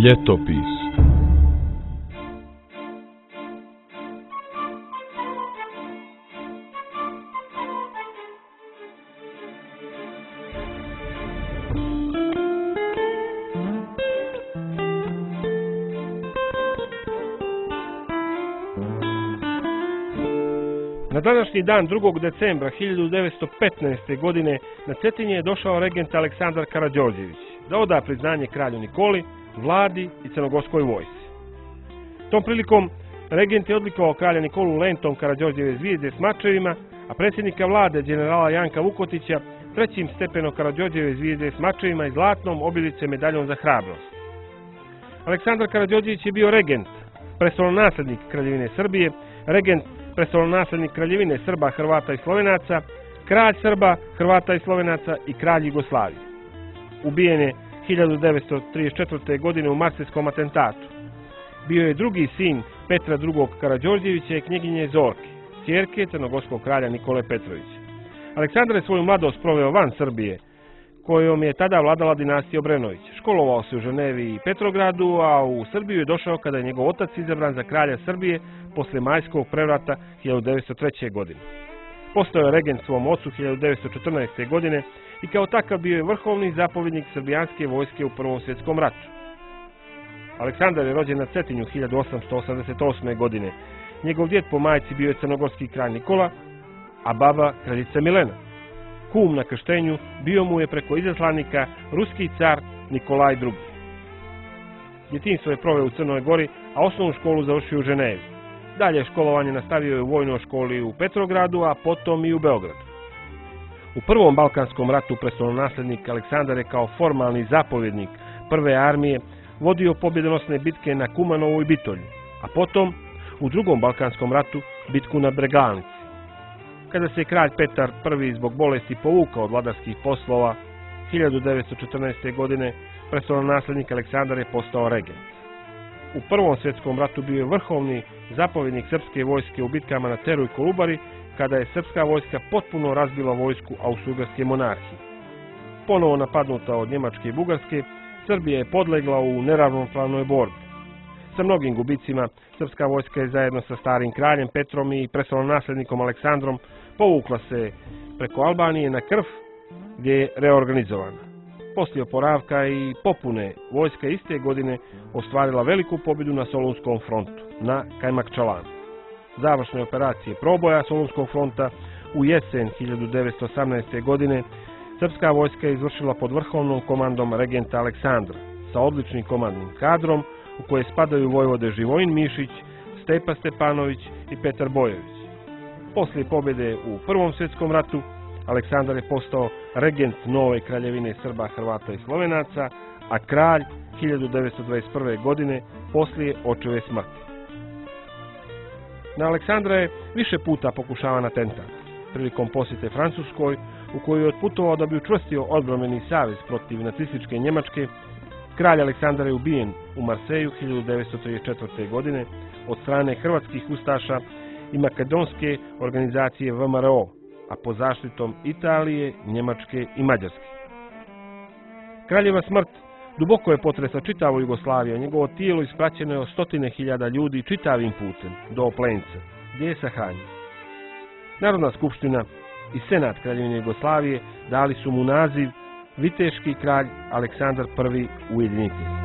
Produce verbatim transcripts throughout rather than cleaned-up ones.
Ljetopis. Na današnji dan drugog decembra hiljadu devetsto petnaeste. godine na Cetinje je došao regent Aleksandar Karađorđević da oda priznanje kralju Nikoli, vladi i crnogorskoj vojsci. Tom prilikom regent je odlikovao kralja Nikolu lentom Karađorđeve zvijezde s mačevima, a predsjednika vlade generala Janka Vukotića trećim stepenom Karađorđeve zvijezde s mačevima i zlatnom obilice medaljom za hrabrost. Aleksandar Karađorđević je bio regent, prestolonaslednik Kraljevine Srbije, regent prestolonaslednik Kraljevine Srba, Hrvata i Slovenaca, kralj Srba, Hrvata i Slovenaca i kralj Jugoslavije. Ubijen je hiljadu devetsto trideset četvrte. godine u marsijskom atentatu. Bio je drugi sin Petra drugog. Karađorđevića i knjeginje Zorke, ćerke crnogorskog kralja Nikole Petrovića. Aleksandar je svoju mladost proveo van Srbije, kojom je tada vladala dinastija Obrenović. Školovao se u Ženevi i Petrogradu, a u Srbiju je došao kada je njegov otac izabran za kralja Srbije posle Majskog prevrata hiljadu devetsto treće. godine. Postao je regent svom ocu hiljadu devetsto četrnaeste. godine i kao takav bio je vrhovni zapovjednik srbijanske vojske u Prvom svjetskom ratu. Aleksandar je rođen na Cetinju hiljadu osamsto osamdeset osme. godine. Njegov djed po majci bio je crnogorski kralj Nikola, a baba kraljica Milena. Kum na krštenju bio mu je preko izaslanika ruski car Nikolaj drugi. Djetinjstvo je proveo u Crnoj Gori, a osnovnu školu završio u Ženevi. Dalje školovanje nastavio je u vojnoj školi u Petrogradu, a potom i u Beogradu. U Prvom Balkanskom ratu prestolonaslednik Aleksandar je kao formalni zapovjednik prve armije vodio pobjedonosne bitke na Kumanovu i Bitolju, a potom u Drugom Balkanskom ratu bitku na Bregalnici. Kada se kralj Petar prvi zbog bolesti povukao od vladarskih poslova, hiljadu devetsto četrnaeste. godine prestolonaslednik Aleksandar je postao regent. U Prvom svjetskom ratu bio je vrhovni zapovjednik srpske vojske u bitkama na Ceru i Kolubari, kada je srpska vojska potpuno razbila vojsku Austro-Ugarske monarhije. Ponovo napadnuta od Njemačke i Bugarske, Srbija je podlegla u neravnopravnoj borbi. Sa mnogim gubicima, srpska vojska je zajedno sa starim kraljem Petrom i prestolonaslednikom Aleksandrom povukla se preko Albanije na Krf, gdje je reorganizovana. Poslije oporavka i popune, vojska iste godine ostvarila veliku pobjedu na Solunskom frontu, na Kajmakčalanu. Završne operacije proboja Solunskog fronta u jesen hiljadu devetsto osamnaeste. godine srpska vojska je izvršila pod vrhovnom komandom regenta Aleksandra, sa odličnim komandnim kadrom, u koje spadaju vojvode Živojin Mišić, Stepa Stepanović i Petar Bojović. Poslije pobjede u Prvom svjetskom ratu, Aleksandar je postao regent nove Kraljevine Srba, Hrvata i Slovenaca, a kralj hiljadu devetsto dvadeset prve. godine poslije očeve smrti. Na Aleksandra je više puta pokušavan atentat. Prilikom posjete Francuskoj, u kojoj je otputovao da bi učvrstio odbrambeni savez protiv nacističke Njemačke, kralj Aleksandar je ubijen u Marseju hiljadu devetsto trideset četvrte. godine od strane hrvatskih ustaša i makedonske organizacije V M R O, a pod zaštitom Italije, Njemačke i Mađarske. Kraljeva smrt duboko je potresa čitavu Jugoslaviju, a njegovo tijelo ispraćeno je od stotine hiljada ljudi čitavim putem do Oplenca, gdje je sahranjen. Narodna skupština i senat Kraljevine Jugoslavije dali su mu naziv Viteški kralj Aleksandar prvi Ujedinitelj.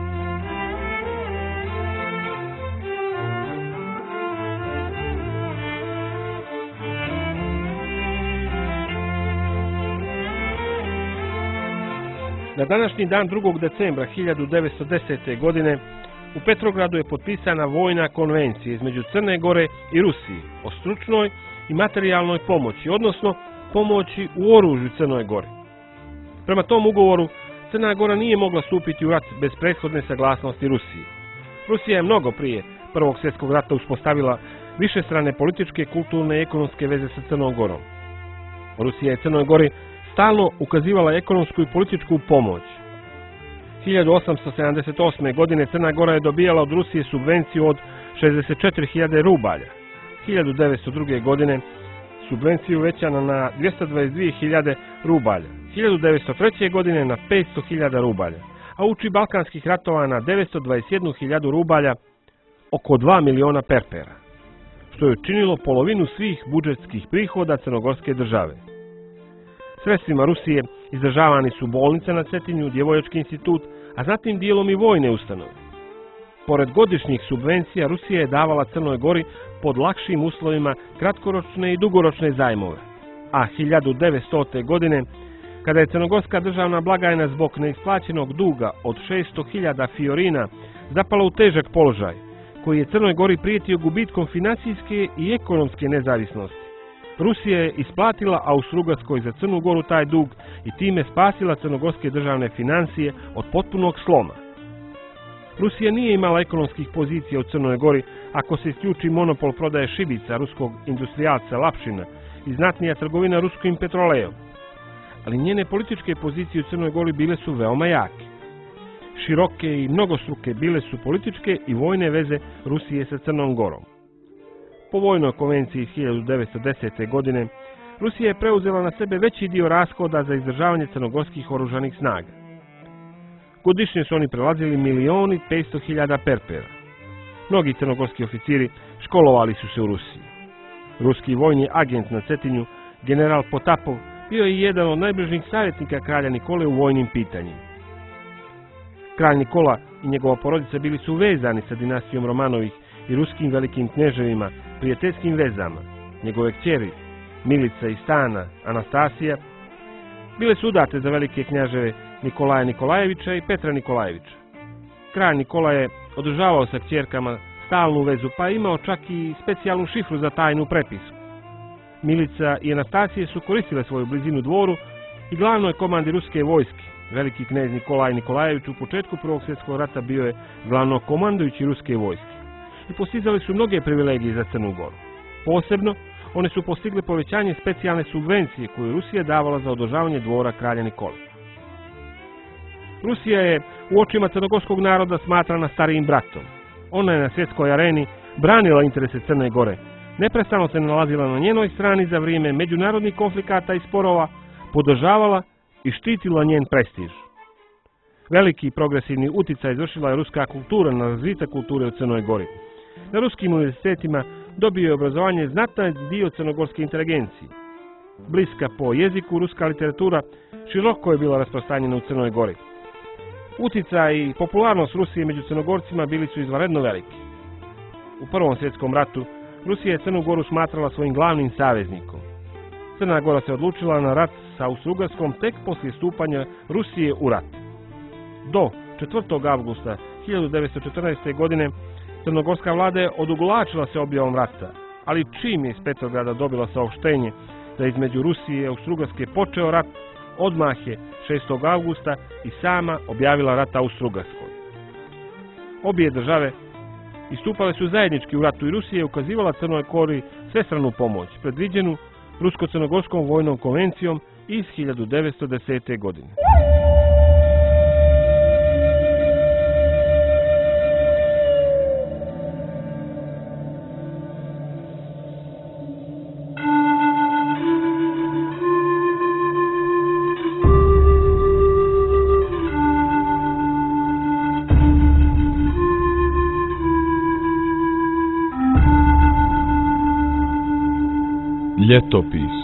Na današnji dan drugog decembra hiljadu devetsto desete. godine u Petrogradu je potpisana vojna konvencija između Crne Gore i Rusije o stručnoj i materijalnoj pomoći, odnosno pomoći u oružju Crnoj Gori. Prema tom ugovoru Crna Gora nije mogla stupiti u rat bez prethodne saglasnosti Rusije. Rusija je mnogo prije Prvog svjetskog rata uspostavila višestrane političke, kulturne i ekonomske veze sa Crnom Gorom. Rusija je Crnoj Gori stalno ukazivala ekonomsku i političku pomoć. hiljadu osamsto sedamdeset osme. godine Crna Gora je dobijala od Rusije subvenciju od šezdeset četiri hiljade rubalja. hiljadu devetsto druge. godine subvenciju uvećana na dvjesto dvadeset dvije hiljade rubalja. hiljadu devetsto treće. godine na petsto hiljada rubalja, a uči balkanskih ratova na devetsto dvadeset jednu hiljadu rubalja, oko dva miliona perpera, što je učinilo polovinu svih budžetskih prihoda crnogorske države. Sredstvima Rusije izdržavani su bolnice na Cetinju, djevojački institut, a zatim dijelom i vojne ustanove. Pored godišnjih subvencija, Rusija je davala Crnoj Gori pod lakšim uslovima kratkoročne i dugoročne zajmove, a hiljadu devetstote. godine, kada je crnogorska državna blagajna zbog neisplaćenog duga od šesto hiljada fiorina zapala u težak položaj, koji je Crnoj Gori prijetio gubitkom financijske i ekonomske nezavisnosti, Rusija je isplatila Austro-Ugarskoj za Crnu Goru taj dug i time spasila crnogorske državne financije od potpunog sloma. Rusija nije imala ekonomskih pozicija u Crnoj Gori ako se isključi monopol prodaje šibica ruskog industrijalca Lapšina i znatnija trgovina ruskim petrolejom. Ali njene političke pozicije u Crnoj Gori bile su veoma jake. Široke i mnogostruke bile su političke i vojne veze Rusije sa Crnom Gorom. Po vojnoj konvenciji iz hiljadu devetsto desete. godine Rusija je preuzela na sebe veći dio rashoda za izdržavanje crnogorskih oružanih snaga. Godišnje su oni prelazili milioni petsto hiljada perpera. Mnogi crnogorski oficiri školovali su se u Rusiji. Ruski vojni agent na Cetinju, general Potapov, bio je jedan od najbližnijih savjetnika kralja Nikole u vojnim pitanjima. Kralj Nikola i njegova porodica bili su vezani sa dinastijom Romanovih i ruskim velikim knježevima prijateljskim vezama. Njegove kćeri, Milica i Stana, Anastasija, bile su udate za velike knjaževe Nikolaja Nikolajevića i Petra Nikolajevića. Kralj Nikola je održavao sa kćerkama stalnu vezu, pa je imao čak i specijalnu šifru za tajnu prepisku. Milica i Anastasije su koristile svoju blizinu dvoru i glavnoj komandi ruske vojske. Veliki knez Nikolaj Nikolajević u početku Prvog svjetskog rata bio je glavnokomandujući ruske vojske i postizali su mnoge privilegije za Crnu Goru. Posebno, one su postigle povećanje specijalne subvencije koju Rusija davala za održavanje dvora kralja Nikole. Rusija je u očima crnogorskog naroda smatrana starijim bratom. Ona je na svjetskoj areni branila interese Crne Gore, neprestano se nalazila na njenoj strani za vrijeme međunarodnih konflikata i sporova, podržavala i štitila njen prestiž. Veliki progresivni uticaj izvršila je ruska kultura na razvitak kulture u Crnoj Gori. Na ruskim univerzitetima dobio je obrazovanje znatan dio crnogorske inteligencije. Bliska po jeziku, ruska literatura široko je bila rasprostranjena u Crnoj Gori. Uticaj i popularnost Rusije među Crnogorcima bili su izvanredno veliki. U Prvom svjetskom ratu Rusija je Crnu Goru smatrala svojim glavnim saveznikom. Crna Gora se odlučila na rat sa Austro-Ugarskom tek poslije stupanja Rusije u rat. Do četvrtog avgusta hiljadu devetsto četrnaeste. godine crnogorska vlada je odugovlačila se objavom rata, ali čim je iz Petrograda dobila saopštenje da između Rusije i Austro-Ugarske počeo rat, odmah je šestog avgusta i sama objavila rat Austro-Ugarskoj. Obje države istupale su zajednički u ratu i Rusija je ukazivala Crnoj Gori svestranu pomoć, predviđenu Rusko-crnogorskom vojnom konvencijom iz hiljadu devetsto desete. godine. Ljetopis.